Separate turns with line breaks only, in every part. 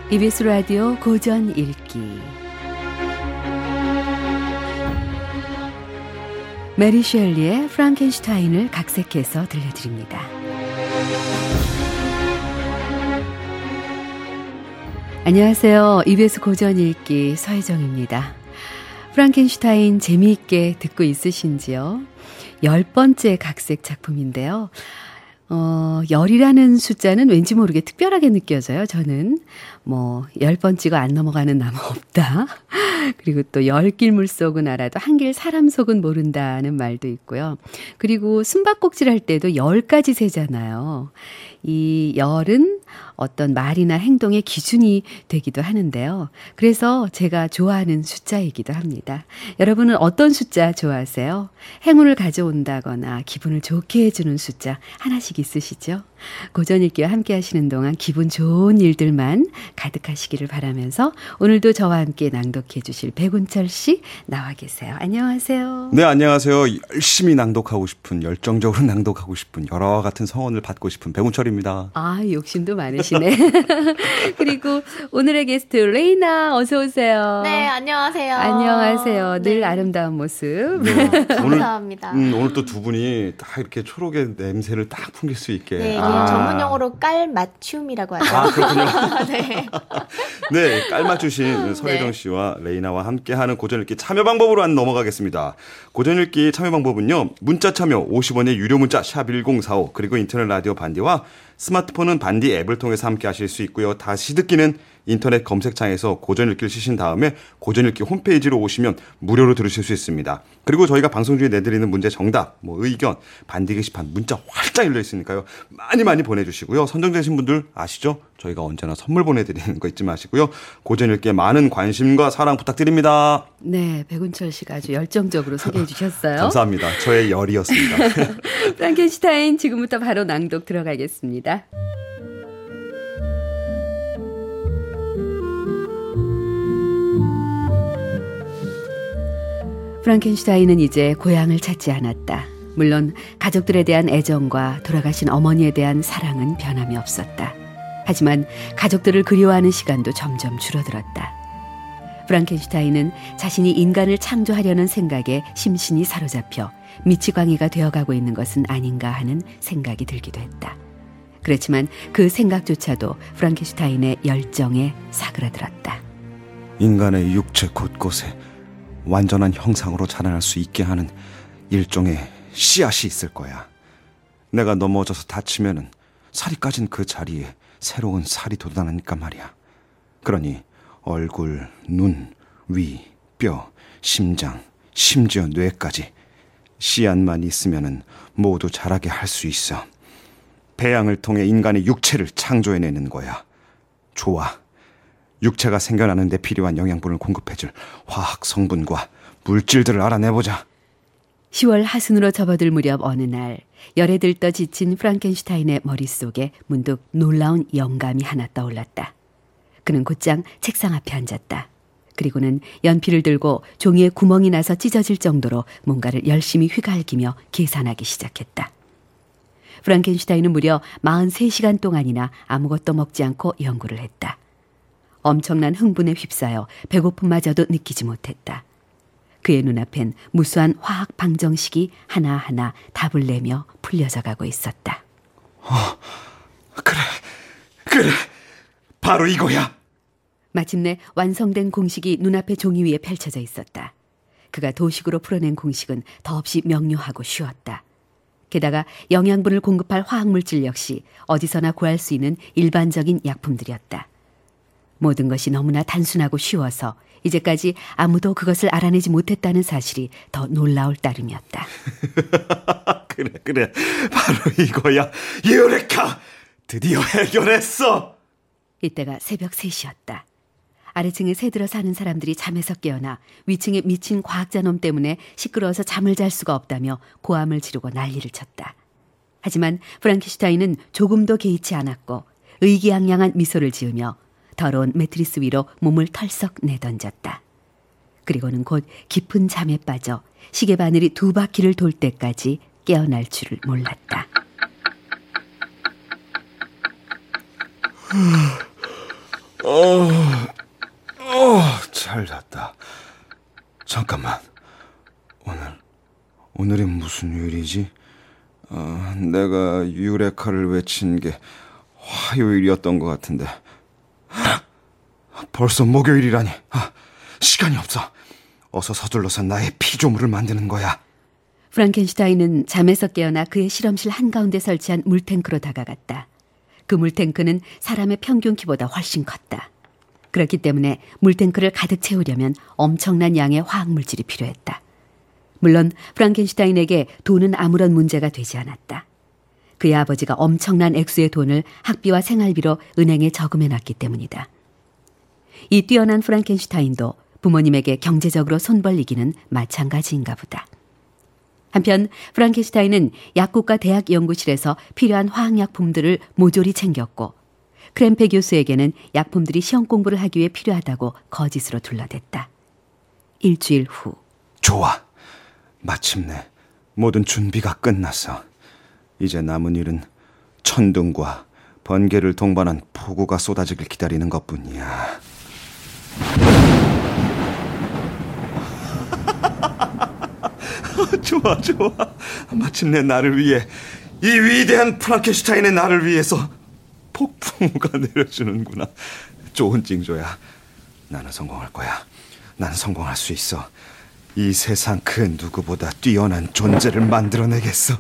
EBS 라디오 고전 읽기 메리 셸리의 프랑켄슈타인을 각색해서 들려드립니다. 안녕하세요. EBS 고전 읽기 서혜정입니다. 프랑켄슈타인 재미있게 듣고 있으신지요? 10번째 각색 작품인데요. 열이라는 숫자는 왠지 모르게 특별하게 느껴져요. 저는 10번 안 넘어가는 나무 없다. 그리고 또 10길 물속은 알아도 한 길 사람 속은 모른다는 말도 있고요. 그리고 숨바꼭질 할 때도 10까지 세잖아요. 이 열은 어떤 말이나 행동의 기준이 되기도 하는데요. 그래서 제가 좋아하는 숫자이기도 합니다. 여러분은 어떤 숫자 좋아하세요? 행운을 가져온다거나 기분을 좋게 해주는 숫자 하나씩 있으시죠? 고전 읽기와 함께 하시는 동안 기분 좋은 일들만 가득하시기를 바라면서 오늘도 저와 함께 낭독해 주실 백운철 씨 나와 계세요. 안녕하세요.
네, 안녕하세요. 열심히 낭독하고 싶은, 열정적으로 낭독하고 싶은, 열화와 같은 성원을 받고 싶은 백운철입니다.
아, 욕심도 많으시네. 그리고 오늘의 게스트 레이나 어서 오세요.
네, 안녕하세요.
안녕하세요. 늘 아름다운 모습.
네,
감사합니다.
오늘 또 두 분이 딱 이렇게 초록의 냄새를 딱 풍길 수 있게.
네, 전문 용어로 깔맞춤이라고 하죠.
아, 그렇군요.
네.
네, 깔맞추신 서혜정 씨와 레이나와 함께하는 고전읽기 참여 방법으로 넘어가겠습니다. 고전읽기 참여 방법은요. 문자 참여 50원의 유료 문자 샵 1045 그리고 인터넷 라디오 반디와 스마트폰은 반디 앱을 통해서 함께 하실 수 있고요. 다시 듣기는 인터넷 검색창에서 고전읽기를 치신 다음에 고전읽기 홈페이지로 오시면 무료로 들으실 수 있습니다. 그리고 저희가 방송 중에 내드리는 문제 정답, 의견, 반디 게시판 문자 활짝 열려 있으니까요. 많이 보내주시고요. 선정되신 분들 아시죠? 저희가 언제나 선물 보내드리는 거 잊지 마시고요. 고전읽기에 많은 관심과 사랑 부탁드립니다.
네, 백운철 씨가 아주 열정적으로 소개해 주셨어요.
감사합니다. 저의 열이었습니다.
프랑켄슈타인 지금부터 바로 낭독 들어가겠습니다. 프랑켄슈타인은 이제 고향을 찾지 않았다. 물론 가족들에 대한 애정과 돌아가신 어머니에 대한 사랑은 변함이 없었다. 하지만 가족들을 그리워하는 시간도 점점 줄어들었다. 프랑켄슈타인은 자신이 인간을 창조하려는 생각에 심신이 사로잡혀 미치광이가 되어가고 있는 것은 아닌가 하는 생각이 들기도 했다. 그렇지만 그 생각조차도 프랑켄슈타인의 열정에 사그라들었다.
인간의 육체 곳곳에 완전한 형상으로 자라날 수 있게 하는 일종의 씨앗이 있을 거야. 내가 넘어져서 다치면은 살이 까진 그 자리에 새로운 살이 돋아나니까 말이야. 그러니 얼굴, 눈, 위, 뼈, 심장, 심지어 뇌까지 씨앗만 있으면은 모두 자라게 할 수 있어. 배양을 통해 인간의 육체를 창조해내는 거야. 좋아. 육체가 생겨나는 데 필요한 영양분을 공급해줄 화학 성분과 물질들을 알아내보자.
10월 하순으로 접어들 무렵 어느 날 열에 들떠 지친 프랑켄슈타인의 머릿속에 문득 놀라운 영감이 하나 떠올랐다. 그는 곧장 책상 앞에 앉았다. 그리고는 연필을 들고 종이에 구멍이 나서 찢어질 정도로 뭔가를 열심히 휘갈기며 계산하기 시작했다. 프랑켄슈타인은 무려 43시간 동안이나 아무것도 먹지 않고 연구를 했다. 엄청난 흥분에 휩싸여 배고픔마저도 느끼지 못했다. 그의 눈앞엔 무수한 화학 방정식이 하나하나 답을 내며 풀려져 가고 있었다.
그래. 바로 이거야.
마침내 완성된 공식이 눈앞의 종이 위에 펼쳐져 있었다. 그가 도식으로 풀어낸 공식은 더없이 명료하고 쉬웠다. 게다가 영양분을 공급할 화학물질 역시 어디서나 구할 수 있는 일반적인 약품들이었다. 모든 것이 너무나 단순하고 쉬워서 이제까지 아무도 그것을 알아내지 못했다는 사실이 더 놀라울 따름이었다.
그래. 바로 이거야. 유레카! 드디어 해결했어!
이때가 새벽 3시였다. 아래층에 새들어 사는 사람들이 잠에서 깨어나 위층에 미친 과학자놈 때문에 시끄러워서 잠을 잘 수가 없다며 고함을 지르고 난리를 쳤다. 하지만 프랑켄슈타인은 조금도 개의치 않았고 의기양양한 미소를 지으며 더러운 매트리스 위로 몸을 털썩 내던졌다. 그리고는 곧 깊은 잠에 빠져 시계 바늘이 2바퀴를 돌 때까지 깨어날 줄을 몰랐다.
잘 잤다. 잠깐만. 오늘이 무슨 요일이지? 내가 유레카를 외친 게 화요일이었던 것 같은데. 벌써 목요일이라니. 시간이 없어. 어서 서둘러서 나의 피조물을 만드는 거야.
프랑켄슈타인은 잠에서 깨어나 그의 실험실 한가운데 설치한 물탱크로 다가갔다. 그 물탱크는 사람의 평균 키보다 훨씬 컸다. 그렇기 때문에 물탱크를 가득 채우려면 엄청난 양의 화학물질이 필요했다. 물론 프랑켄슈타인에게 돈은 아무런 문제가 되지 않았다. 그의 아버지가 엄청난 액수의 돈을 학비와 생활비로 은행에 저금해놨기 때문이다. 이 뛰어난 프랑켄슈타인도 부모님에게 경제적으로 손 벌리기는 마찬가지인가 보다. 한편 프랑켄슈타인은 약국과 대학 연구실에서 필요한 화학약품들을 모조리 챙겼고 크렘페 교수에게는 약품들이 시험 공부를 하기 위해 필요하다고 거짓으로 둘러댔다. 일주일 후.
좋아. 마침내 모든 준비가 끝났어. 이제 남은 일은 천둥과 번개를 동반한 폭우가 쏟아지길 기다리는 것뿐이야. 좋아. 마침내 나를 위해, 이 위대한 프랑켄슈타인의 나를 위해서 폭풍우가 내려주는구나. 좋은 징조야. 나는 성공할 거야. 난 성공할 수 있어. 이 세상 그 누구보다 뛰어난 존재를 만들어내겠어.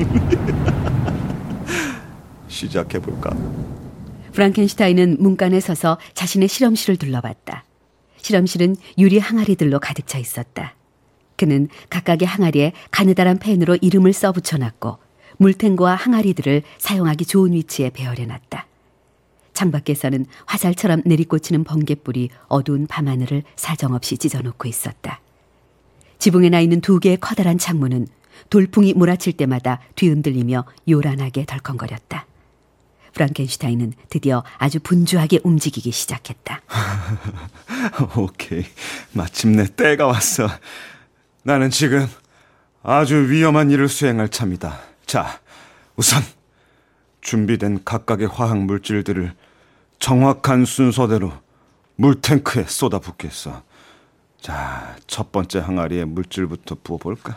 시작해볼까?
프랑켄슈타인은 문간에 서서 자신의 실험실을 둘러봤다. 실험실은 유리 항아리들로 가득 차 있었다. 그는 각각의 항아리에 가느다란 펜으로 이름을 써붙여놨고 물탱고와 항아리들을 사용하기 좋은 위치에 배열해놨다. 창밖에서는 화살처럼 내리꽂히는 번갯불이 어두운 밤하늘을 사정없이 찢어놓고 있었다. 지붕에 나 있는 2개의 커다란 창문은 돌풍이 몰아칠 때마다 뒤흔들리며 요란하게 덜컹거렸다. 프랑켄슈타인은 드디어 아주 분주하게 움직이기 시작했다.
오케이. 마침내 때가 왔어. 나는 지금 아주 위험한 일을 수행할 참이다. 자, 우선 준비된 각각의 화학 물질들을 정확한 순서대로 물탱크에 쏟아붓겠어. 자, 첫 번째 항아리에 물질부터 부어볼까?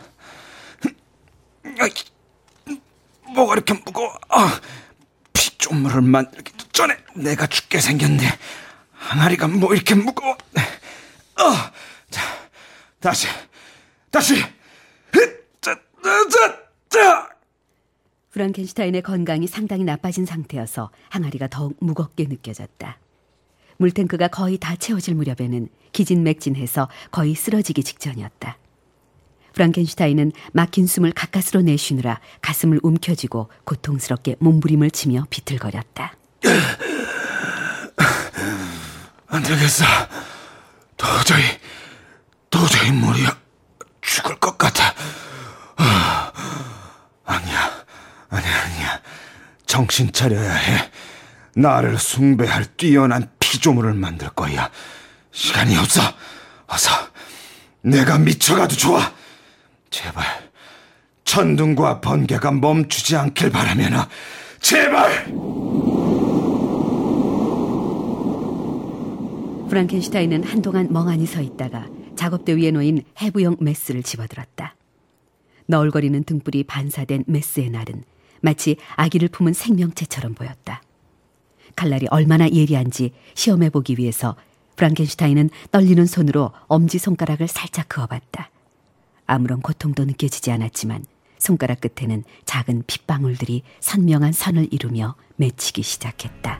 뭐가 이렇게 무거워? 피조물을 만들기 전에 내가 죽게 생겼네. 항아리가 뭐 이렇게 무거워? 자, 다시.
프랑켄슈타인의 건강이 상당히 나빠진 상태여서 항아리가 더욱 무겁게 느껴졌다. 물탱크가 거의 다 채워질 무렵에는 기진맥진해서 거의 쓰러지기 직전이었다. 프랑켄슈타인은 막힌 숨을 가까스로 내쉬느라 가슴을 움켜쥐고 고통스럽게 몸부림을 치며 비틀거렸다.
안 되겠어. 도저히 머리야. 죽을 것 같아. 아니야. 정신 차려야 해. 나를 숭배할 뛰어난 피조물을 만들 거야. 시간이 없어. 어서. 내가 미쳐가도 좋아. 제발 천둥과 번개가 멈추지 않길 바라면아. 제발.
프랑켄슈타인은 한동안 멍하니 서 있다가 작업대 위에 놓인 해부용 메스를 집어들었다. 너울거리는 등불이 반사된 메스의 날은 마치 아기를 품은 생명체처럼 보였다. 칼날이 얼마나 예리한지 시험해보기 위해서 프랑켄슈타인은 떨리는 손으로 엄지손가락을 살짝 그어봤다. 아무런 고통도 느껴지지 않았지만 손가락 끝에는 작은 핏방울들이 선명한 선을 이루며 맺히기 시작했다.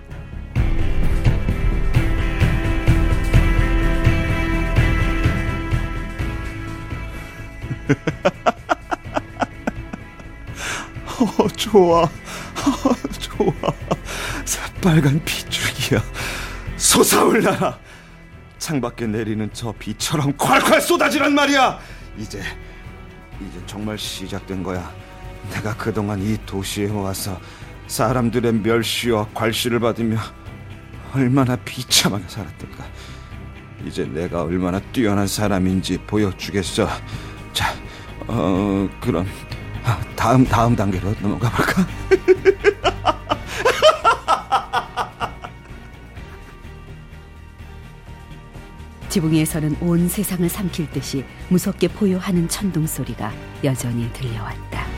좋아. 새빨간 핏줄기야. 솟아올라라. 창밖에 내리는 저 비처럼 콸콸 쏟아지란 말이야. 이제 정말 시작된 거야. 내가 그동안 이 도시에 와서 사람들의 멸시와 괄시를 받으며 얼마나 비참하게 살았던가. 이제 내가 얼마나 뛰어난 사람인지 보여주겠어. 자, 그럼 다음 단계로 넘어가 볼까?
지붕 위에서는 온 세상을 삼킬 듯이 무섭게 포효하는 천둥 소리가 여전히 들려왔다.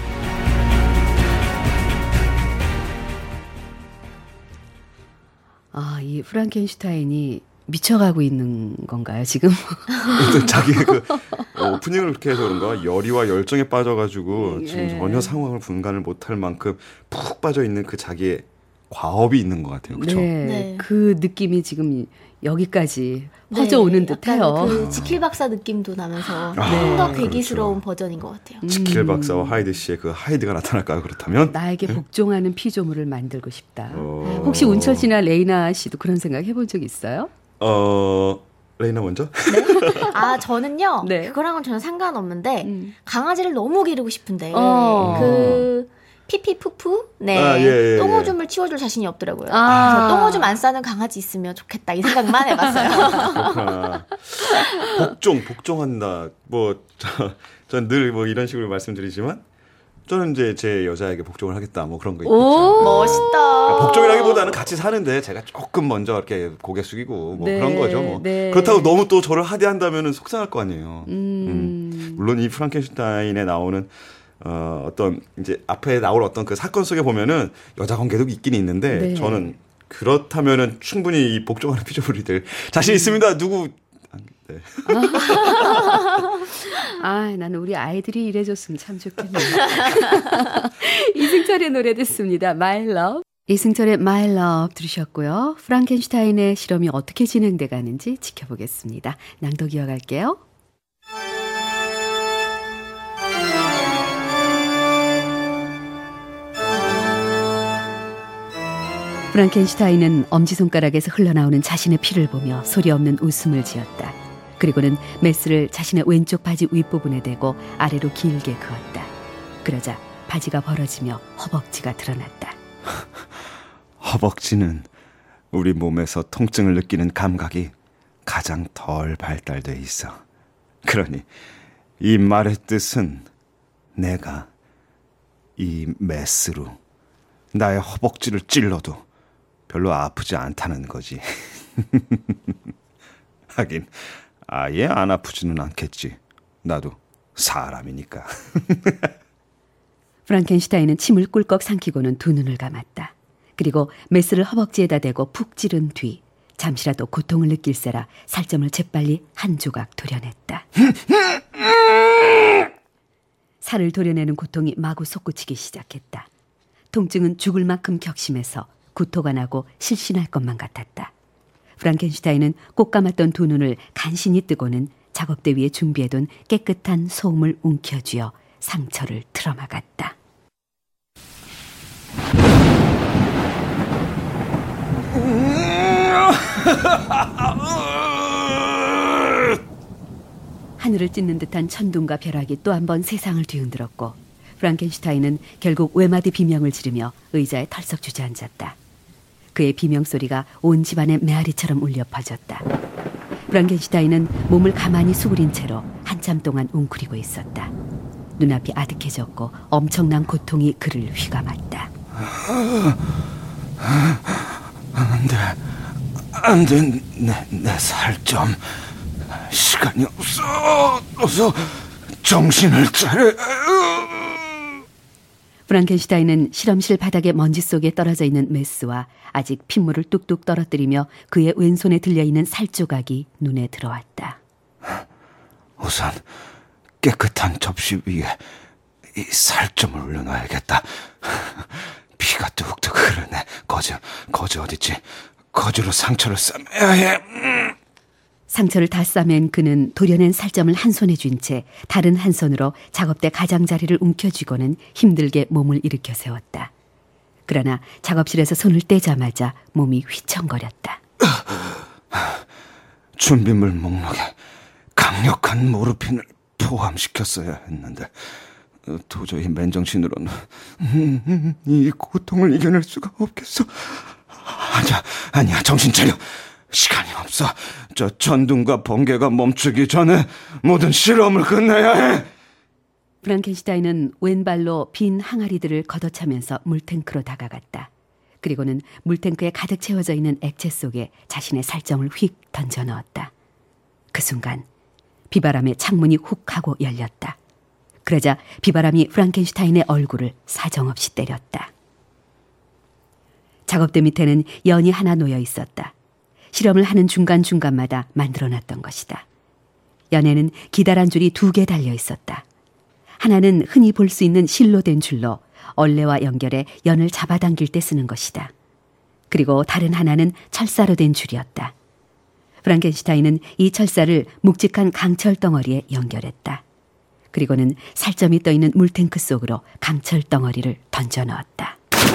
이 프랑켄슈타인이 미쳐가고 있는 건가요, 지금?
자기의 오프닝을 그렇게 해서 그런가 열의와 열정에 빠져가지고 지금 전혀 상황을 분간을 못할 만큼 푹 빠져있는 그 자기의 과업이 있는 것 같아요. 그렇죠?
네, 그 느낌이 지금 여기까지 퍼져오는 듯해요.
그 지킬 박사 느낌도 나면서 좀 더 괴기스러운 버전인 것 같아요.
지킬 박사와 하이드 씨의 그 하이드가 나타날까요? 그렇다면?
나에게 복종하는 피조물을 만들고 싶다. 혹시 운철 씨나 레이나 씨도 그런 생각 해본 적 있어요?
레이나 먼저?
네? 저는요.
네.
그거랑은 전혀 상관없는데 강아지를 너무 기르고 싶은데 그 피피푸푸
예.
똥오줌을 치워줄 자신이 없더라고요. 그래서 똥오줌 안 싸는 강아지 있으면 좋겠다 이 생각만 해봤어요.
복종한다. 전 늘 이런 식으로 말씀드리지만 저는 이제 제 여자에게 복종을 하겠다. 그런 거 있죠.
멋있다.
그러니까 복종이라기보다는 같이 사는데 제가 조금 먼저 이렇게 고개 숙이고 그런 거죠.
네.
그렇다고 너무 또 저를 하대한다면 속상할 거 아니에요. 물론 이 프랑켄슈타인에 나오는 어떤 이제 앞에 나올 어떤 그 사건 속에 보면은 여자 관계도 있긴 있는데 저는 그렇다면은 충분히 이 복종하는 피조물이 될 자신 있습니다. 누구? 네.
나는 우리 아이들이 이래줬으면 참 좋겠네요. 이승철의 노래 듣습니다. My Love. 이승철의 My Love 들으셨고요. 프랑켄슈타인의 실험이 어떻게 진행돼 가는지 지켜보겠습니다. 낭독 이어갈게요. 프랑켄슈타인은 엄지손가락에서 흘러나오는 자신의 피를 보며 소리 없는 웃음을 지었다. 그리고는 메스를 자신의 왼쪽 바지 윗부분에 대고 아래로 길게 그었다. 그러자 바지가 벌어지며 허벅지가 드러났다.
허벅지는 우리 몸에서 통증을 느끼는 감각이 가장 덜 발달돼 있어. 그러니 이 말의 뜻은 내가 이 메스로 나의 허벅지를 찔러도 별로 아프지 않다는 거지. 하긴 아예 안 아프지는 않겠지. 나도 사람이니까.
프랑켄슈타인은 침을 꿀꺽 삼키고는 두 눈을 감았다. 그리고 메스를 허벅지에다 대고 푹 찌른 뒤 잠시라도 고통을 느낄세라 살점을 재빨리 한 조각 도려냈다. 살을 도려내는 고통이 마구 솟구치기 시작했다. 통증은 죽을 만큼 격심해서 구토가 나고 실신할 것만 같았다. 프랑켄슈타인은 꼭 감았던 두 눈을 간신히 뜨고는 작업대 위에 준비해둔 깨끗한 소음을 움켜쥐어 상처를 틀어막았다. 하늘을 찢는 듯한 천둥과 벼락이 또 한 번 세상을 뒤흔들었고 프랑켄슈타인은 결국 외마디 비명을 지르며 의자에 털썩 주저앉았다. 그의 비명소리가 온 집안의 메아리처럼 울려 퍼졌다. 프랑켄슈타인은 몸을 가만히 수그린 채로 한참 동안 웅크리고 있었다. 눈앞이 아득해졌고 엄청난 고통이 그를 휘감았다.
안 돼. 내 살점. 시간이 없어. 어서 정신을 차려.
프랑켄슈타인은 실험실 바닥에 먼지 속에 떨어져 있는 메스와 아직 핏물을 뚝뚝 떨어뜨리며 그의 왼손에 들려있는 살조각이 눈에 들어왔다.
우선 깨끗한 접시 위에 이 살점을 올려놔야겠다. 피가 뚝뚝 흐르네. 거즈 어딨지? 거즈로 상처를 싸매야 해.
상처를 다 싸맨 그는 도려낸 살점을 한 손에 쥔 채 다른 한 손으로 작업대 가장자리를 움켜쥐고는 힘들게 몸을 일으켜 세웠다. 그러나 작업실에서 손을 떼자마자 몸이 휘청거렸다.
준비물 목록에 강력한 모르핀을 포함시켰어야 했는데 도저히 맨정신으로는 이 고통을 이겨낼 수가 없겠어. 아니야, 정신 차려. 시간이 없어. 저 천둥과 번개가 멈추기 전에 모든 실험을 끝내야 해.
프랑켄슈타인은 왼발로 빈 항아리들을 걷어차면서 물탱크로 다가갔다. 그리고는 물탱크에 가득 채워져 있는 액체 속에 자신의 살점을 휙 던져 넣었다. 그 순간 비바람에 창문이 훅 하고 열렸다. 그러자 비바람이 프랑켄슈타인의 얼굴을 사정없이 때렸다. 작업대 밑에는 연이 하나 놓여 있었다. 실험을 하는 중간중간마다 만들어놨던 것이다. 연에는 기다란 줄이 2개 달려 있었다. 하나는 흔히 볼 수 있는 실로 된 줄로 얼레와 연결해 연을 잡아당길 때 쓰는 것이다. 그리고 다른 하나는 철사로 된 줄이었다. 프랑켄슈타인은 이 철사를 묵직한 강철 덩어리에 연결했다. 그리고는 살점이 떠있는 물탱크 속으로 강철 덩어리를 던져 넣었다.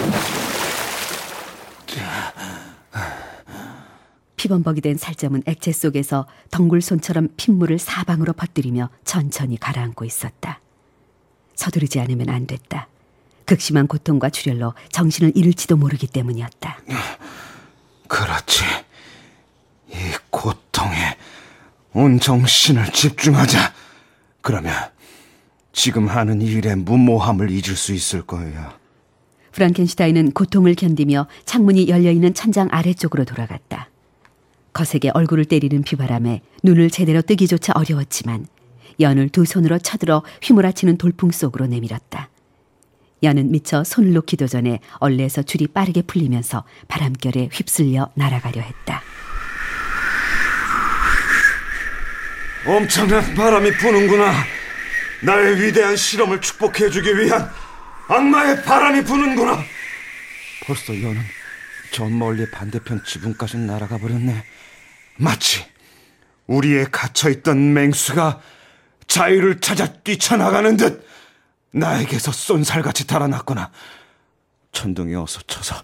피범벅이 된 살점은 액체 속에서 덩굴손처럼 핏물을 사방으로 퍼뜨리며 천천히 가라앉고 있었다. 서두르지 않으면 안 됐다. 극심한 고통과 출혈로 정신을 잃을지도 모르기 때문이었다.
그렇지. 이 고통에 온 정신을 집중하자. 그러면 지금 하는 이 일의 무모함을 잊을 수 있을 거야.
프랑켄슈타인은 고통을 견디며 창문이 열려있는 천장 아래쪽으로 돌아갔다. 거세게 얼굴을 때리는 비바람에 눈을 제대로 뜨기조차 어려웠지만 연을 2 손으로 쳐들어 휘몰아치는 돌풍 속으로 내밀었다. 연은 미처 손을 놓기도 전에 얼레에서 줄이 빠르게 풀리면서 바람결에 휩쓸려 날아가려 했다.
엄청난 바람이 부는구나. 나의 위대한 실험을 축복해주기 위한 악마의 바람이 부는구나. 벌써 연은 저 멀리 반대편 지붕까지 날아가 버렸네. 마치 우리의 갇혀있던 맹수가 자유를 찾아 뛰쳐나가는 듯 나에게서 쏜살같이 달아났구나. 천둥이 어서 쳐서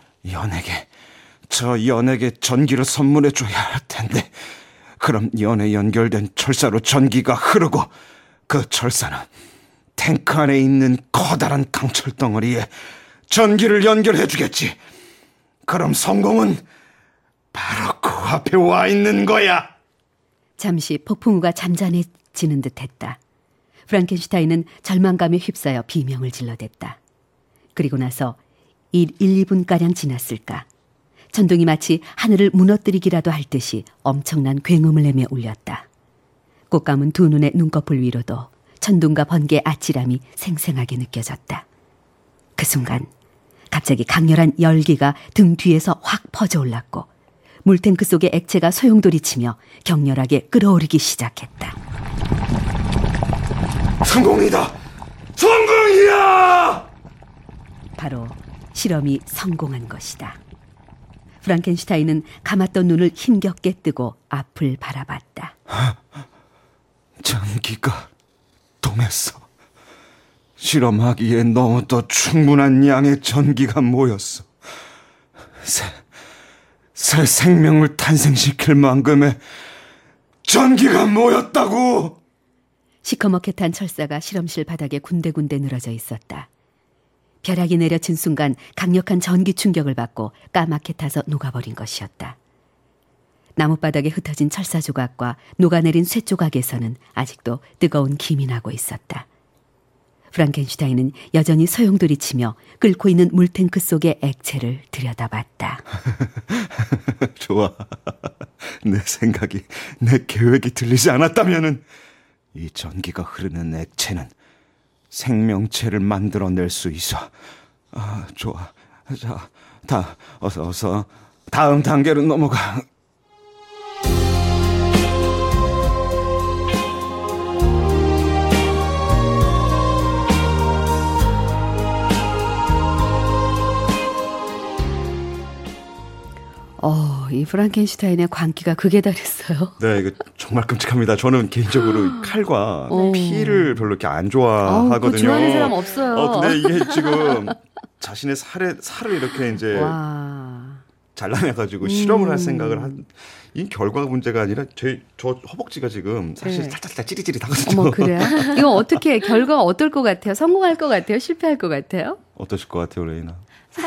연에게 전기를 선물해줘야 할 텐데, 그럼 연에 연결된 철사로 전기가 흐르고 그 철사는 탱크 안에 있는 커다란 강철 덩어리에 전기를 연결해주겠지. 그럼 성공은 바로 그 앞에 와 있는 거야.
잠시 폭풍우가 잠잠해지는 듯했다. 프랑켄슈타인은 절망감에 휩싸여 비명을 질러댔다. 그리고 나서 1, 2분가량 지났을까. 천둥이 마치 하늘을 무너뜨리기라도 할 듯이 엄청난 굉음을 내며 울렸다. 꼭 감은 2 눈의 눈꺼풀 위로도 천둥과 번개의 아찔함이 생생하게 느껴졌다. 그 순간 갑자기 강렬한 열기가 등 뒤에서 확 퍼져올랐고 물탱크 속의 액체가 소용돌이치며 격렬하게 끓어오르기 시작했다.
성공이다! 성공이야!
바로 실험이 성공한 것이다. 프랑켄슈타인은 감았던 눈을 힘겹게 뜨고 앞을 바라봤다.
전기가 통했어. 실험하기에 너무도 충분한 양의 전기가 모였어. 새 생명을 탄생시킬 만큼의 전기가 모였다고!
시커멓게 탄 철사가 실험실 바닥에 군데군데 늘어져 있었다. 벼락이 내려친 순간 강력한 전기 충격을 받고 까맣게 타서 녹아버린 것이었다. 나뭇바닥에 흩어진 철사 조각과 녹아내린 쇠 조각에서는 아직도 뜨거운 김이 나고 있었다. 프랑켄슈타인은 여전히 소용돌이치며 끓고 있는 물탱크 속의 액체를 들여다봤다.
좋아. 내 생각이, 내 계획이 들리지 않았다면은 이 전기가 흐르는 액체는 생명체를 만들어낼 수 있어. 아, 좋아. 자, 어서 다음 단계로 넘어가.
이 프랑켄슈타인의 광기가 극에 달했어요.
네, 이거 정말 끔찍합니다. 저는 개인적으로 칼과 피를 별로 이렇게 안 좋아하거든요.
그거 좋아하는 사람 없어요.
근데 이게 지금 자신의 살을 이렇게 이제 잘라내가지고 실험을 할 생각을 한, 이 결과가 문제가 아니라 저 허벅지가 지금 사실 살짝 찌릿찌릿하거든요.
어머, 그래요? 이거 어떻게, 결과가 어떨 것 같아요? 성공할 것 같아요? 실패할 것 같아요?
어떠실 것 같아요, 레이나?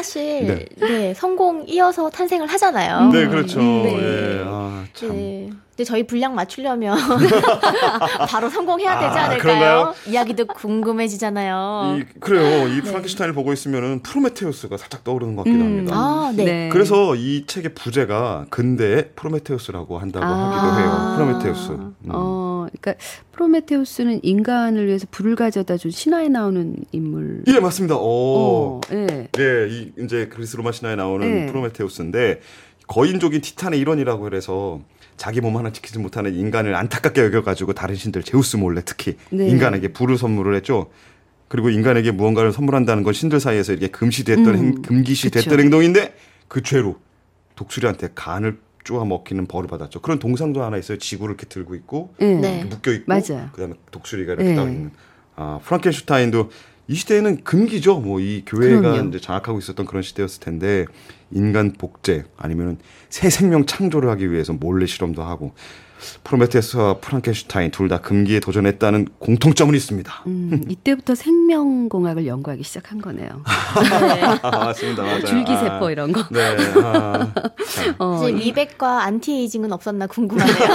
사실 네, 성공 이어서 탄생을 하잖아요.
네, 그렇죠. 네. 참.
네. 근데 저희 분량 맞추려면 바로 성공해야 되지 않을까요?
그런가요?
이야기도 궁금해지잖아요.
그래요. 이 프랑켄슈타인을 보고 있으면은 프로메테우스가 살짝 떠오르는 것 같기도 합니다.
네.
그래서 이 책의 부제가 근대의 프로메테우스라고 한다고 하기도 해요. 프로메테우스.
그러니까 프로메테우스는 인간을 위해서 불을 가져다 준 신화에 나오는 인물.
예, 맞습니다.
네.
네, 이제 그리스 로마 신화에 나오는 프로메테우스인데 거인족인 티탄의 일원이라고 그래서 자기 몸 하나 지키지 못하는 인간을 안타깝게 여겨가지고 다른 신들 제우스 몰래 특히 인간에게 불을 선물을 했죠. 그리고 인간에게 무언가를 선물한다는 건 신들 사이에서 이렇게 금기시됐던 행동인데 그 죄로 독수리한테 간을 쪼아 먹히는 벌을 받았죠. 그런 동상도 하나 있어요. 지구를 이렇게 들고 있고 이렇게 묶여 있고 그다음에 독수리가 이렇게 나와 있는. 프랑켄슈타인도 이 시대에는 금기죠. 뭐 이 교회가 이제 장악하고 있었던 그런 시대였을 텐데 인간 복제 아니면은 새 생명 창조를 하기 위해서 몰래 실험도 하고 프로메테우스와 프랑켄슈타인 둘 다 금기에 도전했다는 공통점은 있습니다.
이때부터 생명공학을 연구하기 시작한 거네요.
맞습니다. 맞아요.
줄기세포 이런 거.
네.
이제 리백과 안티에이징은 없었나 궁금하네요.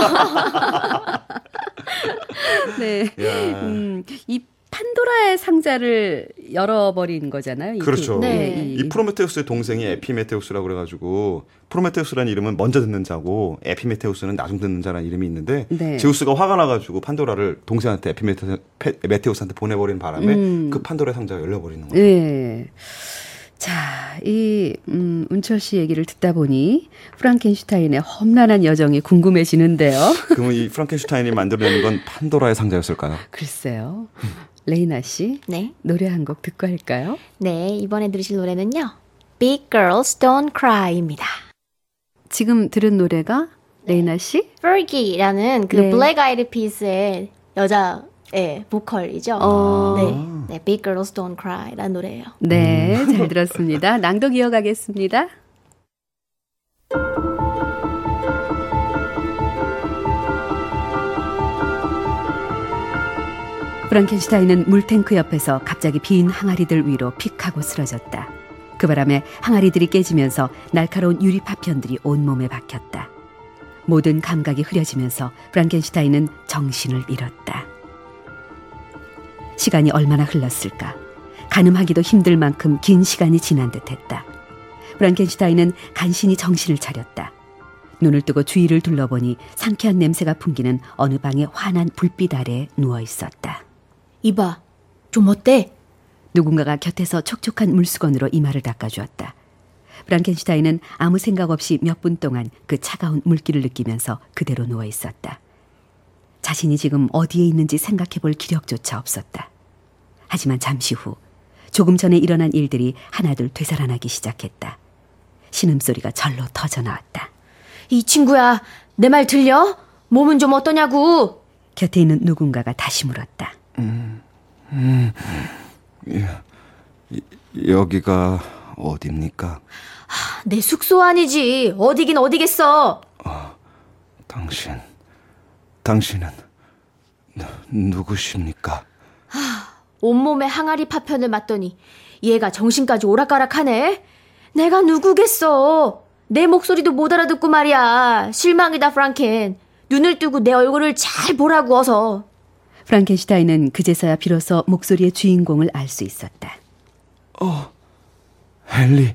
네. 이 판도라의 상자를 열어버린 거잖아요.
그렇죠. 이 프로메테우스의 동생이 에피메테우스라고 그래가지고 프로메테우스라는 이름은 먼저 듣는 자고 에피메테우스는 나중 듣는 자라는 이름이 있는데 제우스가 화가 나가지고 판도라를 동생한테 에피메테우스한테 보내버린 바람에 그 판도라의 상자가 열려버리는 거죠.
네. 자, 이 운철 씨 얘기를 듣다 보니 프랑켄슈타인의 험난한 여정이 궁금해지는데요.
그러면 이 프랑켄슈타인이 만들어내는 건 판도라의 상자였을까요?
글쎄요. 레이나 씨,
네.
노래 한 곡 듣고 할까요?
네, 이번에 들으실 노래는요. Big Girls Don't Cry입니다.
지금 들은 노래가 레이나 씨?
Fergie라는 그 Black Eyed Peas의 여자의 보컬이죠. 네, Big Girls Don't Cry라는 노래예요.
네, 잘 들었습니다. 낭독 이어가겠습니다. 프랑켄슈타인은 물탱크 옆에서 갑자기 빈 항아리들 위로 픽 하고 쓰러졌다. 그 바람에 항아리들이 깨지면서 날카로운 유리 파편들이 온몸에 박혔다. 모든 감각이 흐려지면서 프랑켄슈타인은 정신을 잃었다. 시간이 얼마나 흘렀을까? 가늠하기도 힘들 만큼 긴 시간이 지난 듯했다. 프랑켄슈타인은 간신히 정신을 차렸다. 눈을 뜨고 주위를 둘러보니 상쾌한 냄새가 풍기는 어느 방의 환한 불빛 아래 누워 있었다.
이봐, 좀 어때?
누군가가 곁에서 촉촉한 물수건으로 이마를 닦아주었다. 프랑켄슈타인은 아무 생각 없이 몇 분 동안 그 차가운 물기를 느끼면서 그대로 누워 있었다. 자신이 지금 어디에 있는지 생각해볼 기력조차 없었다. 하지만 잠시 후 조금 전에 일어난 일들이 하나둘 되살아나기 시작했다. 신음소리가 절로 터져나왔다.
이 친구야, 내 말 들려? 몸은 좀 어떠냐고?
곁에 있는 누군가가 다시 물었다.
여기가 어딥니까?
내 숙소 아니지. 어디긴 어디겠어.
당신은 누구십니까?
온몸에 항아리 파편을 맞더니 얘가 정신까지 오락가락하네. 내가 누구겠어. 내 목소리도 못 알아듣고 말이야. 실망이다, 프랑켄. 눈을 뜨고 내 얼굴을 잘 보라고 어서.
프랑켄슈타인은 그제서야 비로소 목소리의 주인공을 알 수 있었다.
헨리.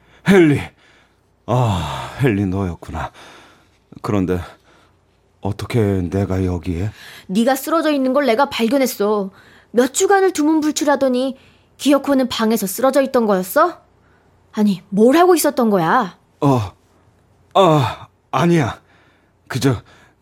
헨리 너였구나. 그런데 어떻게 내가 여기에?
네가 쓰러져 있는 걸 내가 발견했어. 몇 주간을 두문불출하더니 기어코는 방에서 쓰러져 있던 거였어? 아니, 뭘 하고 있었던 거야?
아니야. 그저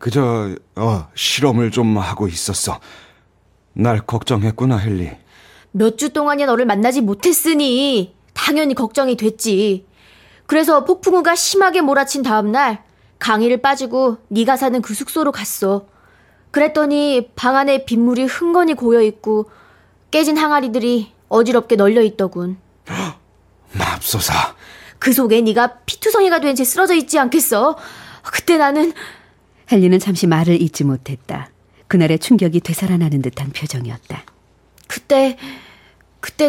실험을 좀 하고 있었어. 날 걱정했구나, 헨리.
몇 주 동안이나 너를 만나지 못했으니 당연히 걱정이 됐지. 그래서 폭풍우가 심하게 몰아친 다음 날 강의를 빠지고 네가 사는 그 숙소로 갔어. 그랬더니 방 안에 빗물이 흥건히 고여있고 깨진 항아리들이 어지럽게 널려있더군.
맙소사.
그 속에 네가 피투성이가 된 채 쓰러져 있지 않겠어? 그때 나는...
헨리는 잠시 말을 잇지 못했다. 그날의 충격이 되살아나는 듯한 표정이었다.
그때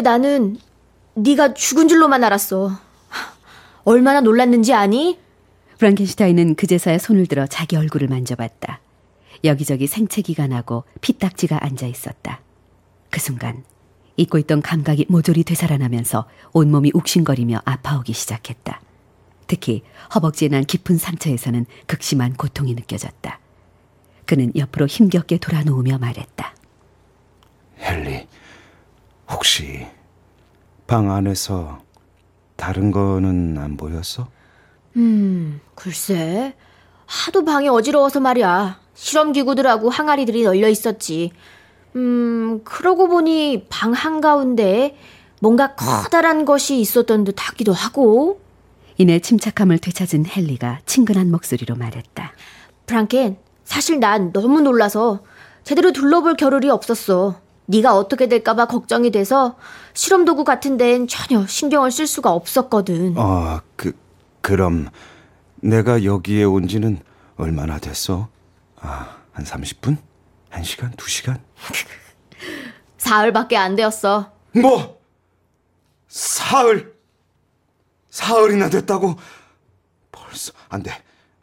나는 네가 죽은 줄로만 알았어. 얼마나 놀랐는지 아니?
프랑켄슈타인은 그제서야 손을 들어 자기 얼굴을 만져봤다. 여기저기 생채기가 나고 피딱지가 앉아 있었다. 그 순간 잊고 있던 감각이 모조리 되살아나면서 온몸이 욱신거리며 아파오기 시작했다. 특히 허벅지에 난 깊은 상처에서는 극심한 고통이 느껴졌다. 그는 옆으로 힘겹게 돌아누우며 말했다.
헨리, 혹시 방 안에서 다른 거는 안 보였어?
글쎄. 하도 방이 어지러워서 말이야. 실험기구들하고 항아리들이 널려 있었지. 그러고 보니 방 한가운데 뭔가 커다란 것이 있었던 듯 하기도 하고.
이내 침착함을 되찾은 헨리가 친근한 목소리로 말했다.
프랑켄, 사실 난 너무 놀라서 제대로 둘러볼 겨를이 없었어. 네가 어떻게 될까봐 걱정이 돼서 실험도구 같은 데는 전혀 신경을 쓸 수가 없었거든.
그럼 내가 여기에 온 지는 얼마나 됐어? 한 30분? 1시간? 2시간?
사흘밖에 안 되었어.
뭐? 사흘이나 됐다고? 벌써 안 돼.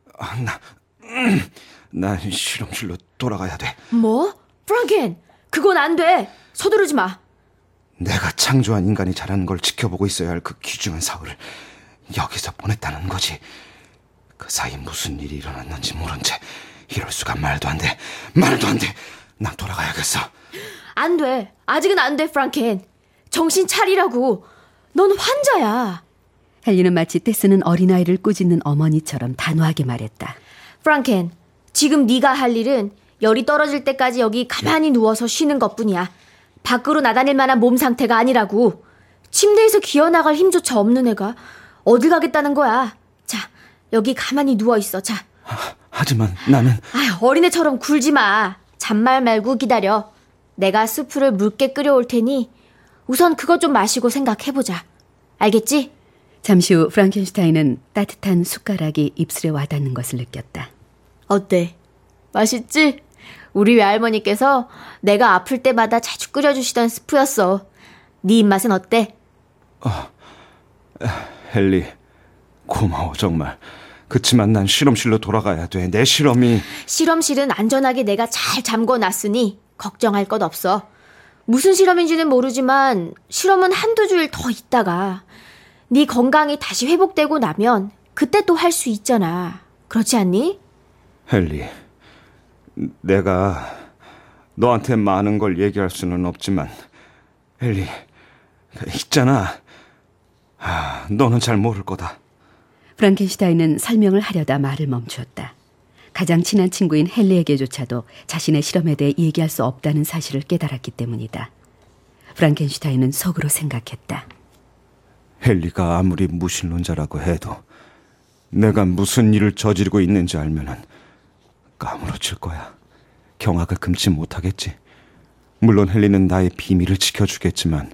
난 실험실로 돌아가야 돼.
뭐? 프랑켄, 그건 안 돼. 서두르지 마.
내가 창조한 인간이 자라는 걸 지켜보고 있어야 할 그 귀중한 사흘을 여기서 보냈다는 거지. 그 사이 무슨 일이 일어났는지 모른 채 이럴 수가 말도 안 돼. 난 돌아가야겠어.
안 돼. 아직은 안 돼, 프랑켄. 정신 차리라고. 넌 환자야.
헨리는 마치 떼쓰는 어린아이를 꾸짖는 어머니처럼 단호하게 말했다.
프랑켄, 지금 네가 할 일은 열이 떨어질 때까지 여기 가만히 누워서 쉬는 것뿐이야. 밖으로 나다닐 만한 몸 상태가 아니라고. 침대에서 기어나갈 힘조차 없는 애가 어딜 가겠다는 거야. 자, 여기 가만히 누워있어. 자.
하지만 나는...
어린애처럼 굴지 마. 잔말 말고 기다려. 내가 수프를 묽게 끓여올 테니 우선 그것 좀 마시고 생각해보자. 알겠지?
잠시 후 프랑켄슈타인은 따뜻한 숟가락이 입술에 와닿는 것을 느꼈다.
어때? 맛있지? 우리 외할머니께서 내가 아플 때마다 자주 끓여주시던 스프였어. 네 입맛은 어때?
헨리, 고마워 정말. 그치만 난 실험실로 돌아가야 돼. 내 실험이...
실험실은 안전하게 내가 잘 잠궈놨으니 걱정할 것 없어. 무슨 실험인지는 모르지만 실험은 한두 주일 더 있다가 네 건강이 다시 회복되고 나면 그때 또 할 수 있잖아. 그렇지 않니?
헨리, 내가 너한테 많은 걸 얘기할 수는 없지만 헨리, 있잖아. 너는 잘 모를 거다.
프랑켄슈타인은 설명을 하려다 말을 멈추었다. 가장 친한 친구인 헨리에게조차도 자신의 실험에 대해 얘기할 수 없다는 사실을 깨달았기 때문이다. 프랑켄슈타인은 속으로 생각했다.
헨리가 아무리 무신론자라고 해도 내가 무슨 일을 저지르고 있는지 알면은 까무러칠 거야. 경악을 금치 못하겠지. 물론 헨리는 나의 비밀을 지켜주겠지만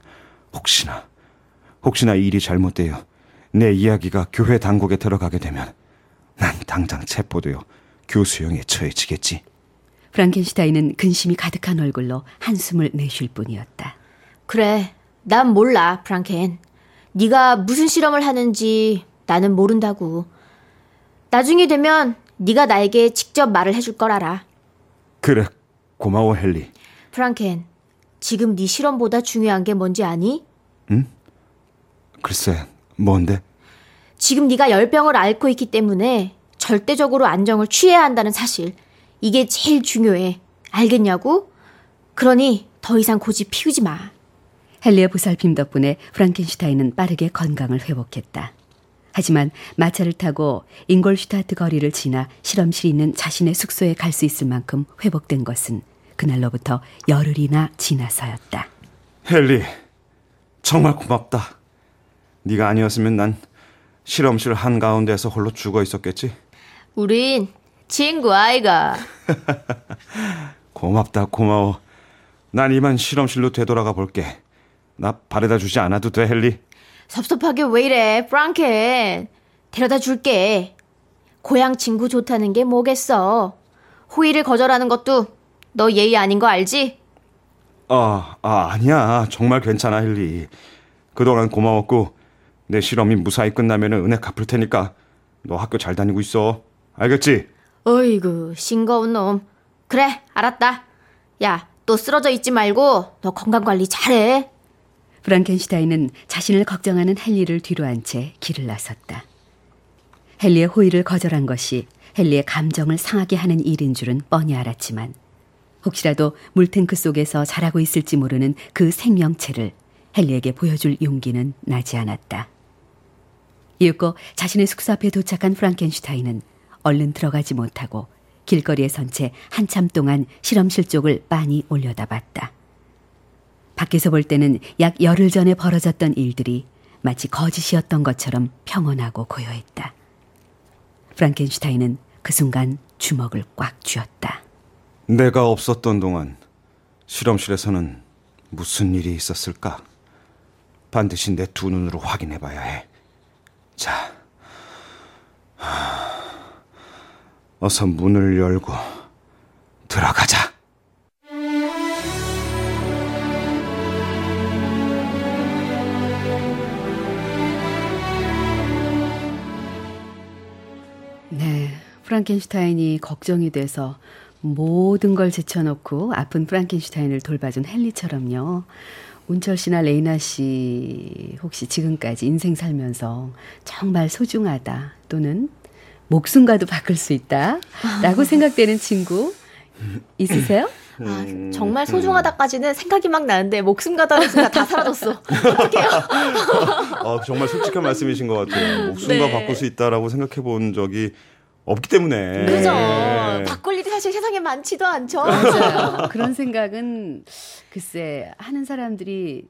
혹시나 일이 잘못되어 내 이야기가 교회 당국에 들어가게 되면 난 당장 체포되어 교수형에 처해지겠지.
프랑켄슈타인은 근심이 가득한 얼굴로 한숨을 내쉴 뿐이었다.
그래, 난 몰라, 프랑켄. 네가 무슨 실험을 하는지 나는 모른다고. 나중이 되면 네가 나에게 직접 말을 해줄 걸 알아.
그래, 고마워 헨리.
프랑켄, 지금 네 실험보다 중요한 게 뭔지 아니?
응? 글쎄, 뭔데?
지금 네가 열병을 앓고 있기 때문에 절대적으로 안정을 취해야 한다는 사실. 이게 제일 중요해. 알겠냐고? 그러니 더 이상 고집 피우지 마.
헨리의 보살핌 덕분에 프랑켄슈타인은 빠르게 건강을 회복했다. 하지만 마차를 타고 잉골슈타트 거리를 지나 실험실이 있는 자신의 숙소에 갈 수 있을 만큼 회복된 것은 그날로부터 열흘이나 지나서였다.
헨리, 정말 고맙다. 네가 아니었으면 난 실험실 한가운데에서 홀로 죽어 있었겠지?
우린 친구 아이가.
고맙다, 고마워. 난 이만 실험실로 되돌아가 볼게. 나 바래다 주지 않아도 돼, 헨리?
섭섭하게 왜 이래, 프랑켄. 데려다 줄게. 고향 친구 좋다는 게 뭐겠어. 호의를 거절하는 것도 너 예의 아닌 거 알지?
아니야. 정말 괜찮아, 헨리. 그동안 고마웠고 내 실험이 무사히 끝나면 은혜 갚을 테니까 너 학교 잘 다니고 있어. 알겠지?
어이구, 싱거운 놈. 그래, 알았다. 야, 또 쓰러져 있지 말고 너 건강관리 잘해.
프랑켄슈타인은 자신을 걱정하는 헨리를 뒤로 한 채 길을 나섰다. 헨리의 호의를 거절한 것이 헨리의 감정을 상하게 하는 일인 줄은 뻔히 알았지만 혹시라도 물탱크 속에서 자라고 있을지 모르는 그 생명체를 헨리에게 보여줄 용기는 나지 않았다. 이윽고 자신의 숙소 앞에 도착한 프랑켄슈타인은 얼른 들어가지 못하고 길거리에 선 채 한참 동안 실험실 쪽을 빤히 올려다봤다. 밖에서 볼 때는 약 열흘 전에 벌어졌던 일들이 마치 거짓이었던 것처럼 평온하고 고요했다. 프랑켄슈타인은 그 순간 주먹을 꽉 쥐었다.
내가 없었던 동안 실험실에서는 무슨 일이 있었을까? 반드시 내 두 눈으로 확인해봐야 해. 자, 어서 문을 열고 들어가자.
네, 프랑켄슈타인이 걱정이 돼서 모든 걸 제쳐놓고 아픈 프랑켄슈타인을 돌봐준 헨리처럼요. 운철 씨나 레이나 씨 혹시 지금까지 인생 살면서 정말 소중하다 또는 목숨과도 바꿀 수 있다 라고 생각되는 친구 있으세요?
아, 정말 소중하다까지는 생각이 막 나는데 목숨과다는 순간 다 사라졌어. 어떡해요?
정말 솔직한 말씀이신 것 같아요. 목숨과
네.
바꿀 수 있다라고 생각해 본 적이 없기 때문에.
그죠?
네.
바꿀 일이 사실 세상에 많지도 않죠.
맞아요. 그런 생각은 글쎄 하는 사람들이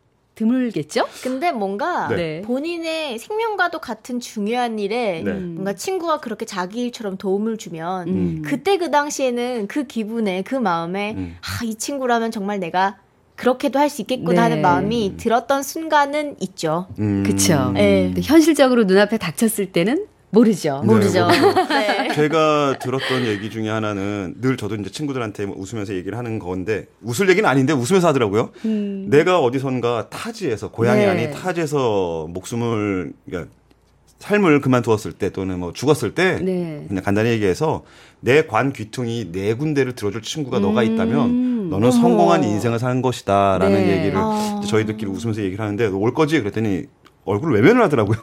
드물겠죠?
근데 뭔가
네.
본인의 생명과도 같은 중요한 일에
네.
뭔가 친구가 그렇게 자기 일처럼 도움을 주면 그때 그 당시에는 그 기분에 그 마음에 이 친구라면 정말 내가 그렇게도 할 수 있겠구나
네.
하는 마음이 들었던 순간은 있죠.
그쵸.
네.
근데 현실적으로 눈앞에 닥쳤을 때는 모르죠.
네,
모르죠. 네.
제가 들었던 얘기 중에 하나는 늘 저도 이제 친구들한테 웃으면서 얘기를 하는 건데 웃을 얘기는 아닌데 웃으면서 하더라고요. 내가 어디선가 타지에서 고향이
네.
아닌 타지에서 목숨을 그러니까 삶을 그만두었을 때 또는 뭐 죽었을 때
네.
그냥 간단히 얘기해서 내 관 귀퉁이 네 군데를 들어줄 친구가 너가 있다면 너는 성공한 인생을 사는 것이다라는
네.
얘기를 이제 저희들끼리 웃으면서 얘기를 하는데 올 거지 그랬더니 얼굴을 외면을 하더라고요.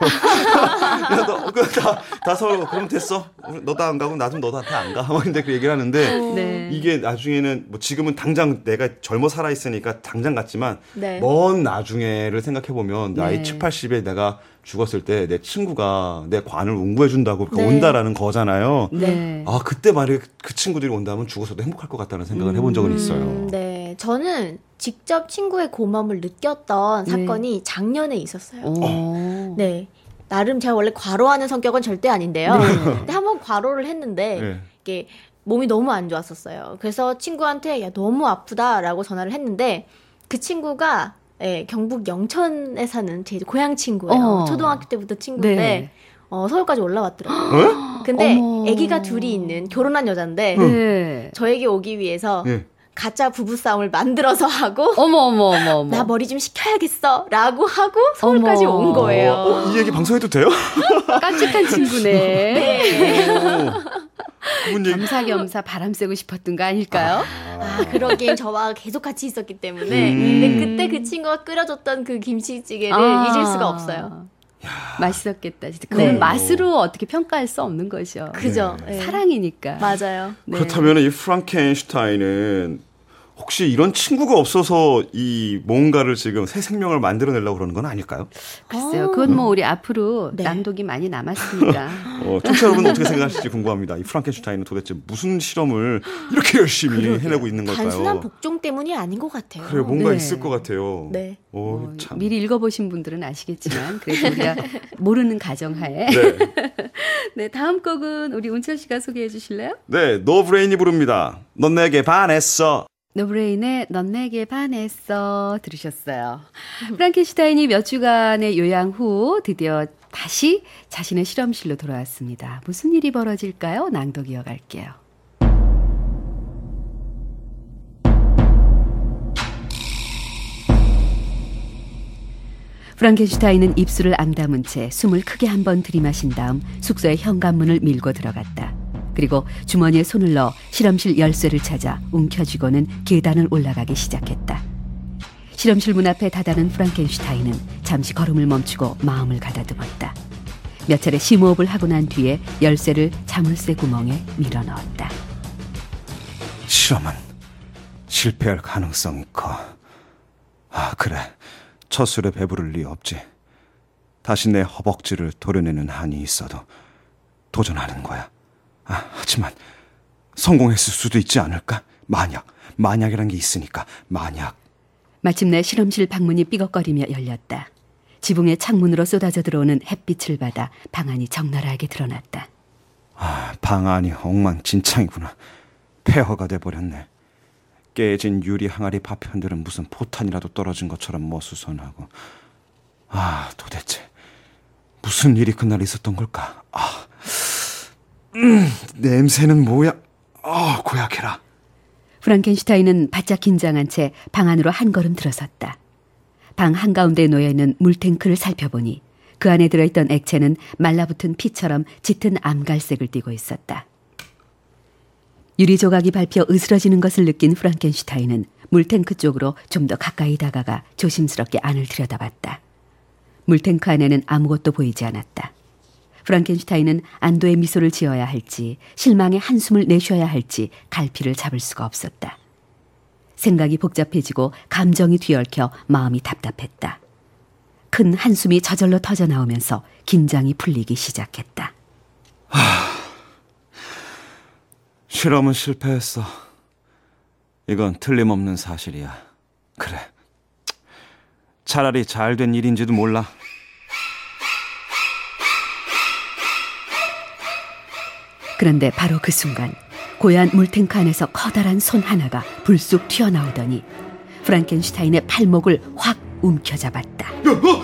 야, 너, 다 서로, 그럼 됐어. 너도 안 가고, 나도 너도 안 가. 막 근데 그 얘기를 하는데,
네.
이게 나중에는, 뭐 지금은 당장 내가 젊어 살아있으니까 당장 같지만,
네.
먼 나중에를 생각해보면, 나이
네.
70, 80에 내가 죽었을 때 내 친구가 내 관을 운구해준다고
네.
온다라는 거잖아요.
네.
아, 그때 만약에 그 친구들이 온다면 죽어서도 행복할 것 같다는 생각을 해본 적은 있어요.
네. 저는 직접 친구의 고마움을 느꼈던
네.
사건이 작년에 있었어요.
오.
네. 나름 제가 원래 과로하는 성격은 절대 아닌데요. 근데 한번 과로를 했는데
네.
이게 몸이 너무 안 좋았었어요. 그래서 친구한테 야 너무 아프다라고 전화를 했는데 그 친구가 경북 영천에 사는 제 고향 친구예요. 초등학교 때부터 친구인데
네.
서울까지 올라왔더라고요. 근데
어머.
아기가 둘이 있는 결혼한 여잔데
네.
저에게 오기 위해서
네.
가짜 부부싸움을 만들어서 하고
어머.
나 머리 좀 식혀야겠어 라고 하고 서울까지
어머.
온 거예요.
이 얘기 방송해도 돼요?
깜찍한 친구네.
그분 얘기.
겸사겸사 바람 쐬고 싶었던 거 아닐까요?
그러기엔 저와 계속 같이 있었기 때문에 근데 그때 그 친구가 끓여줬던 그 김치찌개를 잊을 수가 없어요.
맛있었겠다. 진짜 그건
네.
맛으로 어떻게 평가할 수 없는 거죠.
그죠? 네.
사랑이니까.
맞아요.
네.
그렇다면 이 프랑켄슈타인은 혹시 이런 친구가 없어서 이 뭔가를 지금 새 생명을 만들어내려고 그러는 건 아닐까요?
글쎄요. 그건 뭐 우리 앞으로
네.
낭독이 많이 남았으니까.
청취자 여러분 어떻게 생각하실지 궁금합니다. 이 프랑켄슈타인은 도대체 무슨 실험을 이렇게 열심히 해내고 있는 걸까요?
단순한 복종 때문이 아닌 것 같아요.
그래 뭔가
네.
있을 것 같아요.
네.
참.
미리 읽어보신 분들은 아시겠지만 그래도 우리가 모르는 가정하에.
네.
네, 다음 곡은 우리 운철 씨가 소개해 주실래요?
네, 노브레인이 부릅니다. 넌 내게 반했어.
노브레인의 넌 내게 반했어 들으셨어요. 프랑켄슈타인이 몇 주간의 요양 후 드디어 다시 자신의 실험실로 돌아왔습니다. 무슨 일이 벌어질까요? 낭독 이어갈게요. 프랑켄슈타인은 입술을 앙다문 채 숨을 크게 한 번 들이마신 다음 숙소의 현관문을 밀고 들어갔다. 그리고 주머니에 손을 넣어 실험실 열쇠를 찾아 움켜쥐고는 계단을 올라가기 시작했다. 실험실 문 앞에 다다른 프랑켄슈타인은 잠시 걸음을 멈추고 마음을 가다듬었다. 몇 차례 심호흡을 하고 난 뒤에 열쇠를 자물쇠 구멍에 밀어넣었다.
실험은 실패할 가능성이 커. 그래. 첫 술에 배부를 리 없지. 다시 내 허벅지를 도려내는 한이 있어도 도전하는 거야. 하지만 성공했을 수도 있지 않을까? 만약이란 게 있으니까. 만약.
마침내 실험실 방문이 삐걱거리며 열렸다. 지붕의 창문으로 쏟아져 들어오는 햇빛을 받아 방 안이 적나라하게 드러났다.
방 안이 엉망진창이구나. 폐허가 돼버렸네. 깨진 유리 항아리 파편들은 무슨 포탄이라도 떨어진 것처럼 머수선하고. 도대체 무슨 일이 그날 있었던 걸까? 냄새는 뭐야? 고약해라.
프랑켄슈타인은 바짝 긴장한 채 방 안으로 한 걸음 들어섰다. 방 한가운데에 놓여있는 물탱크를 살펴보니 그 안에 들어있던 액체는 말라붙은 피처럼 짙은 암갈색을 띠고 있었다. 유리 조각이 밟혀 으스러지는 것을 느낀 프랑켄슈타인은 물탱크 쪽으로 좀 더 가까이 다가가 조심스럽게 안을 들여다봤다. 물탱크 안에는 아무것도 보이지 않았다. 프랑켄슈타인은 안도의 미소를 지어야 할지 실망의 한숨을 내쉬어야 할지 갈피를 잡을 수가 없었다. 생각이 복잡해지고 감정이 뒤얽혀 마음이 답답했다. 큰 한숨이 저절로 터져나오면서 긴장이 풀리기 시작했다.
실험은 실패했어. 이건 틀림없는 사실이야. 그래. 차라리 잘된 일인지도 몰라.
그런데 바로 그 순간 고얀 물탱크 안에서 커다란 손 하나가 불쑥 튀어나오더니 프랑켄슈타인의 팔목을 확 움켜잡았다.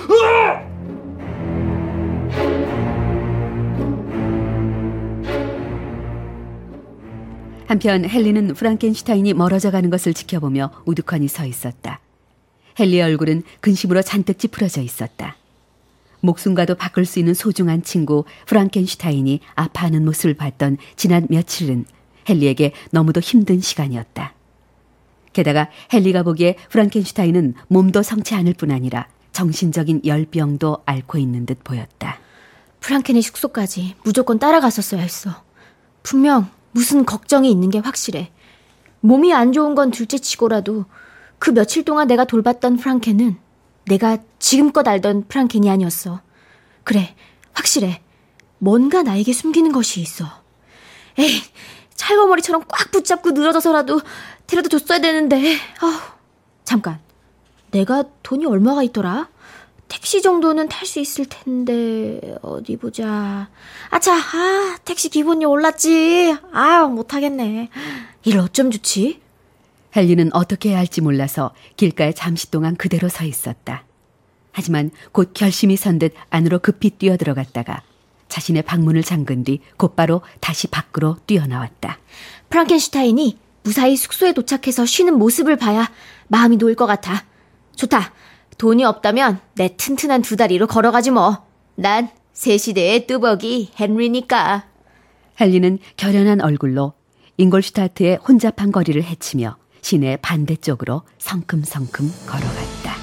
한편 헨리는 프랑켄슈타인이 멀어져 가는 것을 지켜보며 우두커니 서 있었다. 헨리의 얼굴은 근심으로 잔뜩 찌푸려져 있었다. 목숨과도 바꿀 수 있는 소중한 친구 프랑켄슈타인이 아파하는 모습을 봤던 지난 며칠은 헨리에게 너무도 힘든 시간이었다. 게다가 헨리가 보기에 프랑켄슈타인은 몸도 성치 않을 뿐 아니라 정신적인 열병도 앓고 있는 듯 보였다.
프랑켄의 숙소까지 무조건 따라갔었어야 했어. 분명 무슨 걱정이 있는 게 확실해. 몸이 안 좋은 건 둘째치고라도 그 며칠 동안 내가 돌봤던 프랑켄은 내가 지금껏 알던 프랑켄이 아니었어. 그래, 확실해. 뭔가 나에게 숨기는 것이 있어. 에이, 찰거머리처럼 꽉 붙잡고 늘어져서라도 데려다 줬어야 되는데. 잠깐, 내가 돈이 얼마가 있더라? 택시 정도는 탈 수 있을 텐데. 어디 보자. 택시 기본이 올랐지. 못하겠네. 이를 어쩜 좋지?
헨리는 어떻게 해야 할지 몰라서 길가에 잠시 동안 그대로 서 있었다. 하지만 곧 결심이 선 듯 안으로 급히 뛰어들어갔다가 자신의 방문을 잠근 뒤 곧바로 다시 밖으로 뛰어나왔다.
프랑켄슈타인이 무사히 숙소에 도착해서 쉬는 모습을 봐야 마음이 놓일 것 같아. 좋다. 돈이 없다면 내 튼튼한 두 다리로 걸어가지 뭐. 난 새 시대의 뚜벅이 헨리니까.
헨리는 결연한 얼굴로 잉골슈타트의 혼잡한 거리를 헤치며 시내 반대쪽으로 성큼성큼 걸어갔다.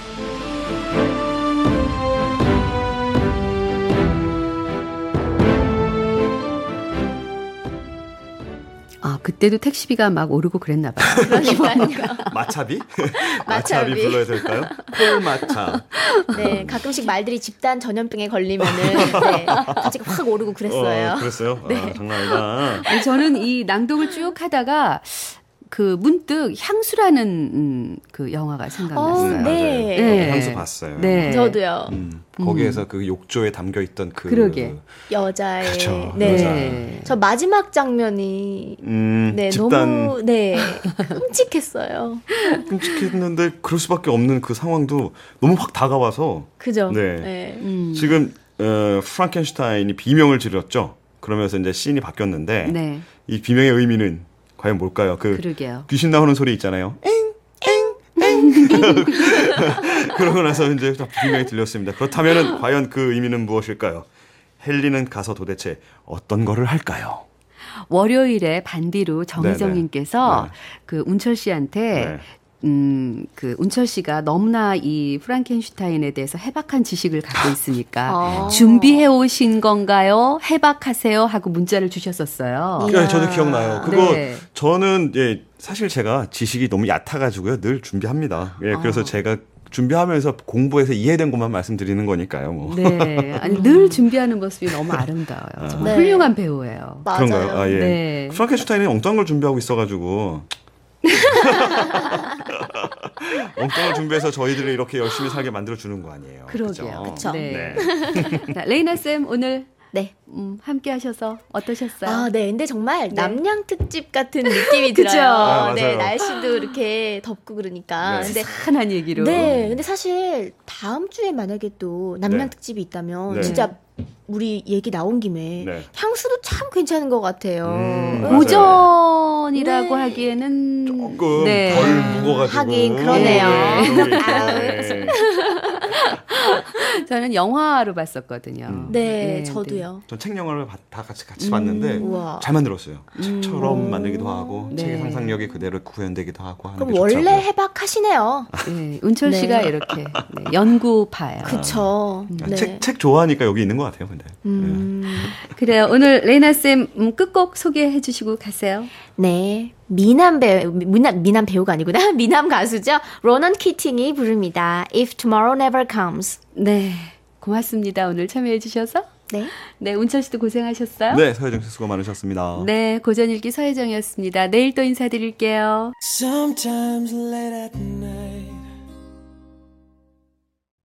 그때도 택시비가 막 오르고 그랬나 봐요.
마차비? 마차비 불러야 될까요? 콜마차.
네, 가끔씩 말들이 집단 전염병에 걸리면은 가치가 확 오르고 그랬어요.
그랬어요?
네.
장난 아니다.
아니, 저는 이 낭독을 쭉 하다가 그 문득 향수라는 그 영화가 생각났어요.
네.
네. 향수 봤어요.
네.
저도요.
거기에서 그 욕조에 담겨 있던 그
그러게.
여자의
그렇죠.
네. 저 마지막 장면이
집단
너무 끔찍했어요.
끔찍했는데 그럴 수밖에 없는 그 상황도 너무 확 다가와서
그죠?
네. 지금 프랑켄슈타인이 비명을 지르었죠. 그러면서 이제 씬이 바뀌었는데
네.
이 비명의 의미는 과연 뭘까요?
그러게요.
귀신 나오는 소리 있잖아요. 그러고 나서 이제 분명히 들렸습니다. 그렇다면 과연 그 의미는 무엇일까요? 헨리는 가서 도대체 어떤 거를 할까요?
월요일에 반디로 정혜정님께서
네네.
그 운철 씨한테 그 운철 씨가 너무나 이 프랑켄슈타인에 대해서 해박한 지식을 갖고 있으니까 준비해 오신 건가요? 해박하세요 하고 문자를 주셨었어요.
네, 저도 기억나요. 그거
네.
저는 사실 제가 지식이 너무 얕아가지고요. 늘 준비합니다. 그래서 제가 준비하면서 공부해서 이해된 것만 말씀드리는 거니까요. 뭐.
네, 아니 늘 준비하는 모습이 너무 아름다워요. 정말
네.
훌륭한 배우예요.
맞아요.
그런가요? 아, 예.
네.
프랑켄슈타인은 엉뚱한 걸 준비하고 있어가지고 엉뚱한 준비해서 저희들을 이렇게 열심히 살게 만들어 주는 거 아니에요.
그러게요.
그쵸?
네.
네.
자, 레이나 쌤 오늘
네.
함께 하셔서 어떠셨어요?
아, 네. 근데 정말
네.
남양 특집 같은 느낌이
그죠?
들어요.
아,
네,
맞아요.
날씨도 이렇게 덥고 그러니까.
네.
근데
산한 얘기로.
네, 근데 사실 다음 주에 만약에 또 남양
네.
특집이 있다면
네.
진짜 우리 얘기 나온 김에
네.
향수도 참 괜찮은 것 같아요.
맞아요.
오전이라고
네.
하기에는
조금
네.
덜 무거가지고
하긴 그러네요.
네.
저는 영화로 봤었거든요.
네,
네,
저도요.
전 책 영화를 다 같이 봤는데
우와.
잘 만들었어요. 책처럼 만들기도 하고
네.
책의 상상력이 그대로 구현되기도 하고 하는
그럼
게
원래
좋더라고요.
해박하시네요.
네, 운철
네.
씨가 이렇게 네, 연구파예요.
그쵸. 네.
책 좋아하니까 여기 있는 것 같아요. 근데
그래요. 오늘 레이나 쌤 끝곡 소개해 주시고 가세요.
네. 미남 배우가 아니구나. 미남 가수죠. 로넌 키팅이 부릅니다. If Tomorrow Never Comes.
네, 고맙습니다. 오늘 참여해 주셔서.
네.
네, 운철 씨도 고생하셨어요.
네, 서혜정 씨 수고 많으셨습니다.
네, 고전일기 서혜정이었습니다. 내일 또 인사드릴게요.
Sometimes late at night